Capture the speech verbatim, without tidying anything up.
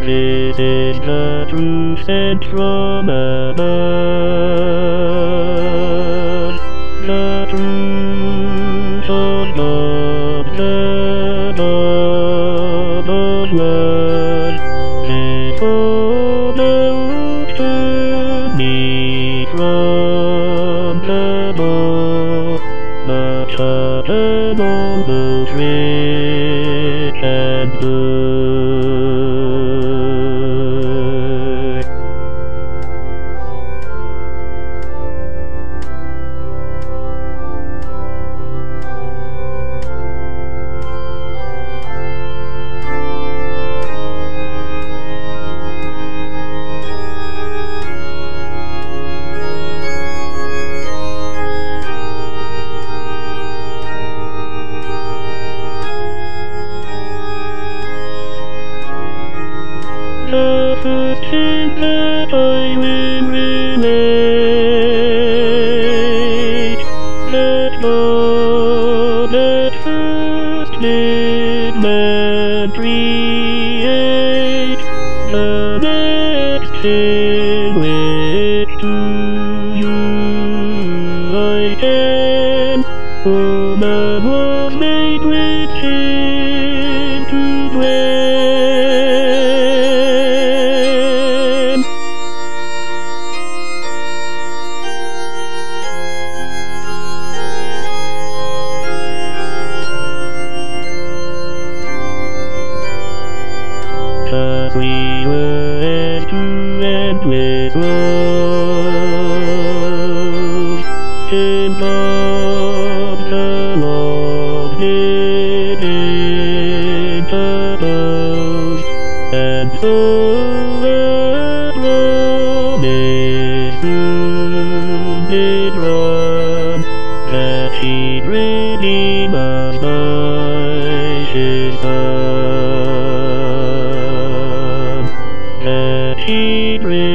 This is the truth sent from above. The truth of God, the Lord word. Therefore don't turn me from the ball, but turn on both rich and poor. The first thing that I will relate, that God at first did man create. The next thing which to you I can, for man was made with sin to dwell. Cause we were end to end with woes. In God the Lord did interpose, and so the promise soon did run, that he'd redeem us by his Son. That he'd